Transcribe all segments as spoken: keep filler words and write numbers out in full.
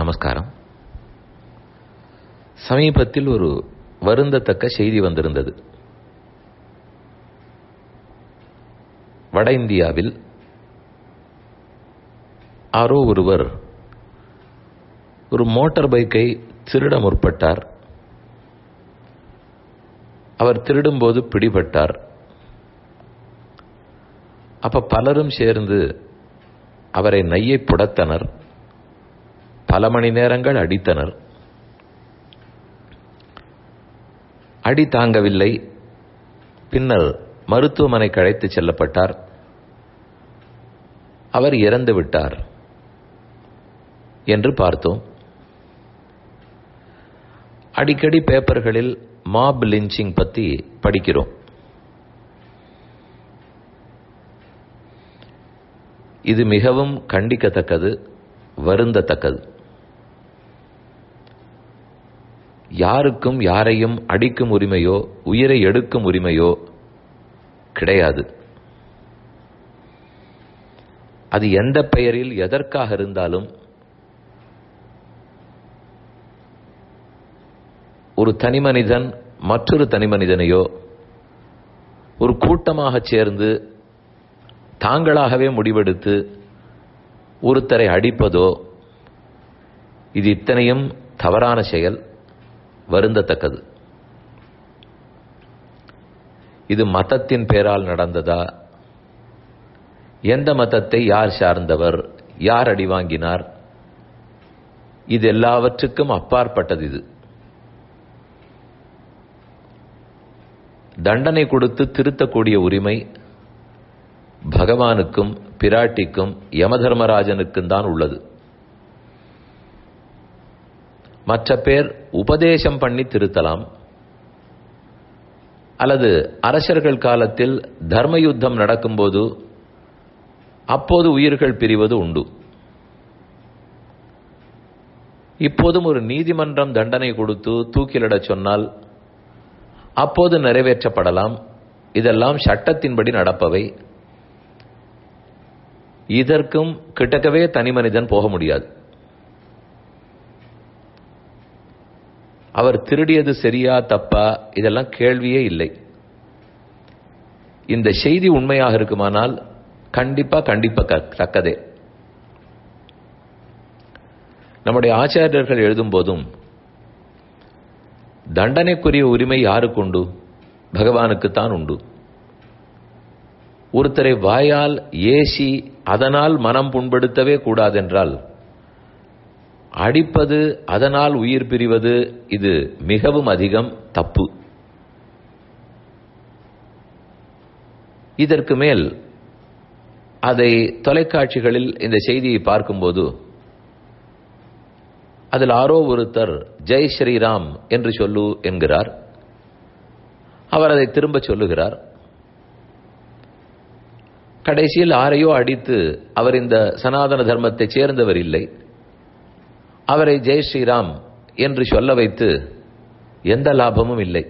நமஸ்காரம். சமீபத்தில் ஒரு வருந்தத்தக்க செய்தி வந்திருந்தது. வட இந்தியாவில் யாரோ ஒருவர் ஒரு மோட்டார் பைக்கை திருட முற்பட்டார். அவர் திருடும்போது பிடிபட்டார். அப்ப பலரும் சேர்ந்து அவரை நையை புடத்தனர். பல மணி நேரங்கள் அடித்தனர். அடி தாங்கவில்லை. பின்னர் மருத்துவமனைக்கு அழைத்து செல்லப்பட்டார். அவர் இறந்து விட்டார் என்று பார்த்தோம். அடிக்கடி பேப்பர்களில் மாப் லிஞ்சிங் பற்றி படிக்கிறோம். இது மிகவும் கண்டிக்கத்தக்கது, வருந்தத்தக்கது. யாருக்கும் யாரையும் அடிக்கும் உரிமையோ உயிரை எடுக்கும் உரிமையோ கிடையாது. அது எந்த பெயரில் எதற்காக இருந்தாலும் ஒரு தனிமனிதன் மற்றொரு தனிமனிதனையோ ஒரு கூட்டமாக சேர்ந்து தாங்களாகவே முடிவெடுத்து ஒருத்தரை அடிப்பதோ இது இத்தனையும் தவறான செயல், வருந்தத்தக்கது. இது மதத்தின் பேரால் நடந்ததா, எந்த மதத்தை யார் சார்ந்தவர், யார் அடி வாங்கினார், இது எல்லாவற்றுக்கும் அப்பாற்பட்டது. இது தண்டனை கொடுத்து திருத்தக்கூடிய உரிமை பகவானுக்கும் பிராட்டிக்கும் யமதர்மராஜனுக்கும் தான் உள்ளது. மற்ற பேர் உபதேசம் பண்ணி திருத்தலாம், அல்லது அரசர்கள் காலத்தில் தர்ம யுத்தம் நடக்கும்போது அப்போது உயிர்கள் பிரிவது உண்டு. இப்போதும் ஒரு நீதிமன்றம் தண்டனை கொடுத்து தூக்கிலிடச் சொன்னால் அப்போது நிறைவேற்றப்படலாம். இதெல்லாம் சட்டத்தின்படி நடப்பவை. இதற்கும் கிட்டக்கவே தனி மனிதன் போக முடியாது. அவர் திருடியது சரியா தப்பா இதெல்லாம் கேள்வியே இல்லை. இந்த செய்தி உண்மையாக இருக்குமானால் கண்டிப்பா கண்டிப்பா தக்கதே. நம்முடைய ஆச்சாரியர்கள் எழுதும் போதும் தண்டனைக்குரிய உரிமை யாருக்கு உண்டு? பகவானுக்குத்தான் உண்டு. ஒருத்தரை வாயால் ஏசி அதனால் மனம் புண்படுத்தவே கூடாதென்றால் அடிப்பது, அதனால் உயிர் பிரிவது இது மிகவும் அதிகம் தப்பு. இதற்கு மேல் அதை தொலைக்காட்சிகளில் இந்த செய்தியை பார்க்கும்போது அதில் ஆரோ ஒருத்தர் ஜெய் ஸ்ரீராம் என்று சொல்லு என்கிறார். அவர் அதை திரும்ப சொல்லுகிறார். கடைசியில் ஆரையோ அடித்து அவர் இந்த சனாதன தர்மத்தை சேர்ந்தவர் இல்லை. அவரை ஜெய் ஸ்ரீராம் என்று சொல்ல வைத்து எந்த லாபமும் இல்லை.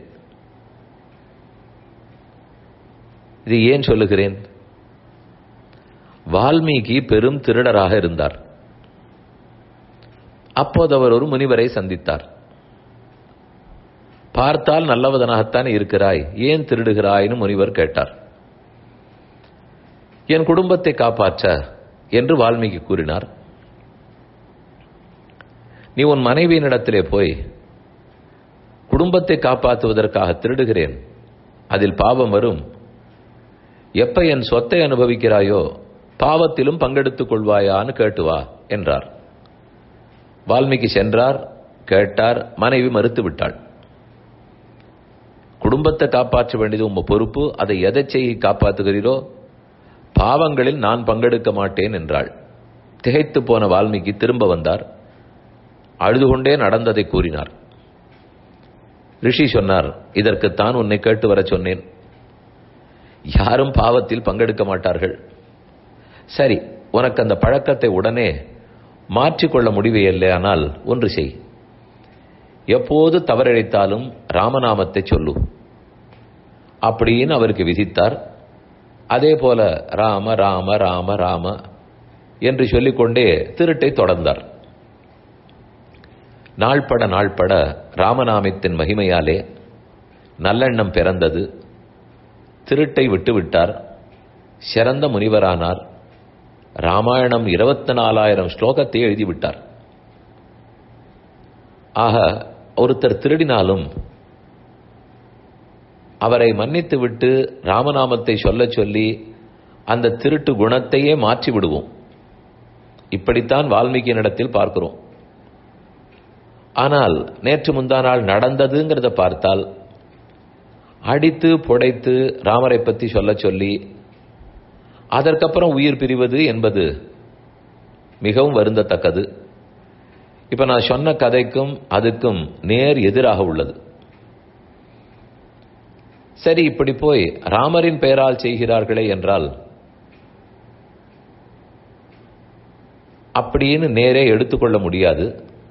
இது ஏன் சொல்லுகிறேன்? வால்மீகி பெரும் திருடராக இருந்தார். அப்போது அவர் ஒரு முனிவரை சந்தித்தார். பார்த்தால் நல்லவதனாகத்தான் இருக்கிறாய், ஏன் திருடுகிறாய்னு முனிவர் கேட்டார். என் குடும்பத்தை காப்பாற்ற என்று வால்மீகி கூறினார். நீ உன் மனைவியினிடத்திலே போய் குடும்பத்தை காப்பாற்றுவதற்காக திருடுகிறேன், அதில் பாவம் வரும், எப்ப என் சொத்தை அனுபவிக்கிறாயோ பாவத்திலும் பங்கெடுத்துக் கொள்வாயான்னு கேட்டுவா என்றார். வால்மீகி சென்றார், கேட்டார். மனைவி மறுத்து விட்டாள். குடும்பத்தை காப்பாற்ற வேண்டியது உங்க பொறுப்பு, அதை எதை செய்ய காப்பாற்றுகிறீரோ பாவங்களில் நான் பங்கெடுக்க மாட்டேன் என்றாள். திகைத்து போன வால்மீகி திரும்ப வந்தார். அழுது கொண்டே நடந்ததை கூறினார். ரிஷி சொன்னார், இதற்குத்தான் உன்னை கேட்டு வர சொன்னேன். யாரும் பாவத்தில் பங்கெடுக்க மாட்டார்கள். சரி, உனக்கு அந்த பழக்கத்தை உடனே மாற்றிக்கொள்ள முடியவில்லை, ஆனால் ஒன்று செய். எப்போது தவறிழைத்தாலும் ராமநாமத்தை சொல்லு அப்படின்னு அவருக்கு விதித்தார். அதே போல ராம ராம ராம ராம என்று சொல்லிக்கொண்டே திருட்டை தொடர்ந்தார். நாள்பட நாள்பட ராமநாமத்தின் மகிமையாலே நல்லெண்ணம் பிறந்தது. திருட்டை விட்டுவிட்டார், சிறந்த முனிவரானார். ராமாயணம் இருபத்தி நாலாயிரம் ஸ்லோகத்தை எழுதிவிட்டார். ஆக ஒருத்தர் திருடினாலும் அவரை மன்னித்து விட்டு ராமநாமத்தை சொல்ல சொல்லி அந்த திருட்டு குணத்தையே மாற்றி விடுவோம். இப்படித்தான் வால்மீகியினிடத்தில் பார்க்கிறோம். ஆனால் நேற்று முந்தா நாள் நடந்ததுங்கிறத பார்த்தால் அடித்து புடைத்து ராமரை பற்றி சொல்ல சொல்லி அதற்கப்புறம் உயிர் பிரிவது என்பது மிகவும் வருந்தத்தக்கது. இப்ப நான் சொன்ன கதைக்கும் அதுக்கும் நேர் எதிராக உள்ளது. சரி, இப்படி போய் ராமரின் பெயரால் செய்கிறார்களே என்றால் அப்படின்னு நேரே எடுத்துக்கொள்ள முடியாது.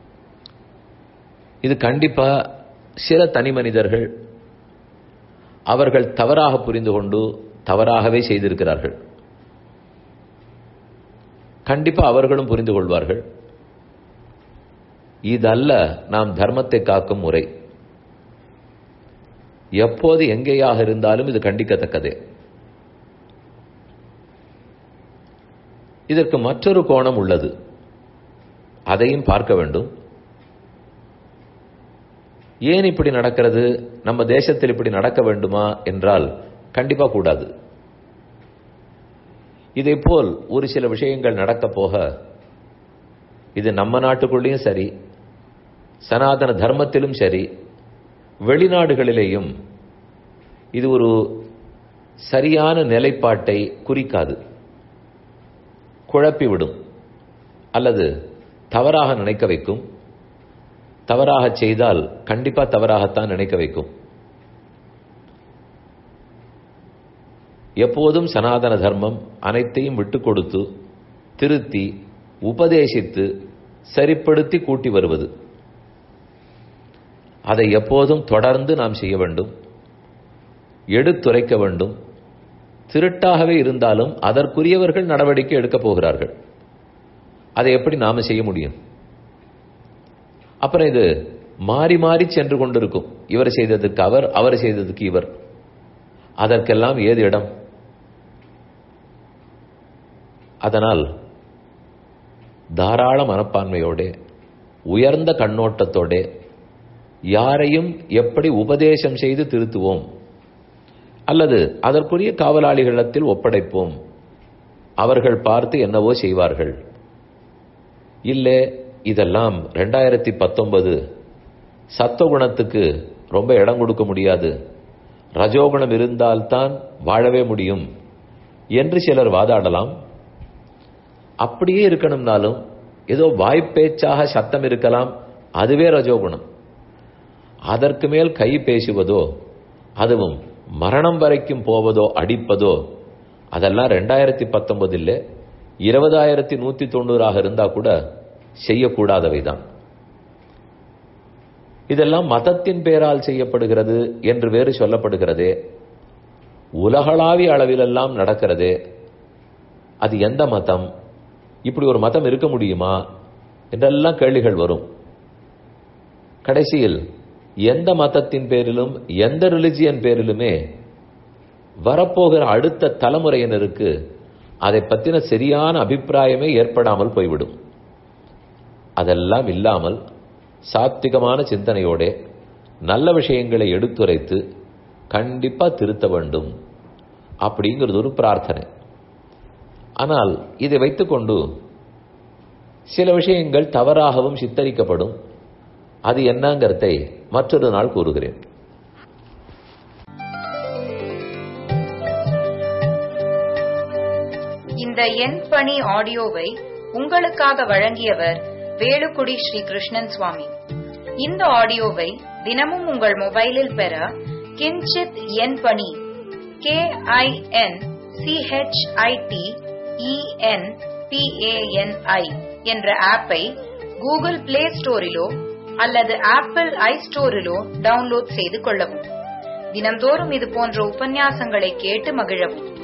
இது கண்டிப்பா சில தனி மனிதர்கள் அவர்கள் தவறாக புரிந்து கொண்டு தவறாகவே செய்திருக்கிறார்கள். கண்டிப்பா அவர்களும் புரிந்து கொள்வார்கள். இதல்ல நாம் தர்மத்தை காக்கும் முறை. எப்போது எங்கேயாக இருந்தாலும் இது கண்டிக்கத்தக்கதே. இதற்கு மற்றொரு கோணம் உள்ளது, அதையும் பார்க்க வேண்டும். ஏன் இப்படி நடக்கிறது? நம்ம தேசத்தில் இப்படி நடக்க வேண்டுமா என்றால் கண்டிப்பா கூடாது. இதே போல் ஒரு சில விஷயங்கள் நடக்க போக இது நம்ம நாட்டுக்குள்ளேயும் சரி, சனாதன தர்மத்திலும் சரி, வெளிநாடுகளிலேயும் இது ஒரு சரியான நிலைப்பாட்டை குறிக்காது, குழப்பிவிடும் அல்லது தவறாக நினைக்க வைக்கும். தவறாக செய்தால் கண்டிப்பா தவறாகத்தான் நினைக்க வைக்கும். எப்போதும் சனாதன தர்மம் அனைத்தையும் விட்டு கொடுத்து திருத்தி உபதேசித்து சரிப்படுத்தி கூட்டி வருவது. அதை எப்போதும் தொடர்ந்து நாம் செய்ய வேண்டும், எடுத்துரைக்க வேண்டும். திருட்டாகவே இருந்தாலும் அதற்குரியவர்கள் நடவடிக்கை எடுக்கப் போகிறார்கள். அதை எப்படி நாம செய்ய முடியும்? அப்புறம் இது மாறி மாறி சென்று கொண்டிருக்கும். இவர் செய்ததுக்கு அவர், அவர் செய்ததுக்கு இவர். அதற்கெல்லாம் ஏது இடம்? அதனால் தாராள மனப்பான்மையோட உயர்ந்த கண்ணோட்டத்தோட யாரையும் எப்படி உபதேசம் செய்து திருத்துவோம் அல்லது அதற்குரிய காவலாளிகளிடத்தில் ஒப்படைப்போம், அவர்கள் பார்த்து என்னவோ செய்வார்கள். இல்லை, இதெல்லாம் ரெண்டாயிரத்தி பத்தொன்பது சத்துவகுணத்துக்கு ரொம்ப இடம் கொடுக்க முடியாது, ரஜோகுணம் இருந்தால்தான் வாழவே முடியும் என்று சிலர் வாதாடலாம். அப்படியே இருக்கணும்னாலும் ஏதோ வாய்ப்பேச்சாக சத்தம் இருக்கலாம், அதுவே ரஜோகுணம். அதற்கு மேல் கை பேசுவதோ அதுவும் மரணம் வரைக்கும் போவதோ அடிப்பதோ அதெல்லாம் ரெண்டாயிரத்தி பத்தொன்பதில் இருபதாயிரத்தி நூத்தி தொண்ணூறாக இருந்தா கூட செய்யக்கூடாதவைதான். இதெல்லாம் மதத்தின் பெயரால் செய்யப்படுகிறது என்று வேறு சொல்லப்படுகிறதே, உலகளாவிய அளவிலெல்லாம் நடக்கிறதே. அது எந்த மதம்? இப்படி ஒரு மதம் இருக்க முடியுமா என்றெல்லாம் கேள்விகள் வரும். கடைசியில் எந்த மதத்தின் பேரிலும் எந்த ரிலிஜியன் பேரிலுமே வரப்போகிற அடுத்த தலைமுறையினருக்கு அதை பற்றின சரியான அபிப்பிராயமே ஏற்படாமல் போய்விடும். அதெல்லாம் இல்லாமல் சாத்விகமான சிந்தனையோட நல்ல விஷயங்களை எடுத்துரைத்து கண்டிப்பா திருத்த வேண்டும் அப்படிங்கிறது ஒரு பிரார்த்தனை. ஆனால் இதை வைத்துக்கொண்டு சில விஷயங்கள் தவறாகவும் சித்தரிக்கப்படும். அது என்னங்கிறதை மற்றொரு நாள் கூறுகிறேன். இந்த என் பணி ஆடியோவை உங்களுக்காக வழங்கியவர் வேலுக்குடி ஸ்ரீ கிருஷ்ணன் சுவாமி. இந்த ஆடியோவை தினமும் உங்கள் மொபைலில் பெற கிஞ்சித் என் பணி கே ஐ என் சிஹெச்ஐடி இஎன் பிஏஎன்ஐ என்ற ஆப்பை கூகுள் பிளே ஸ்டோரிலோ அல்லது ஆப்பிள் ஐ ஸ்டோரிலோ டவுன்லோட் செய்து கொள்ளவும். தினம்தோறும் இது போன்ற உபன்யாசங்களை கேட்டு மகிழவும்.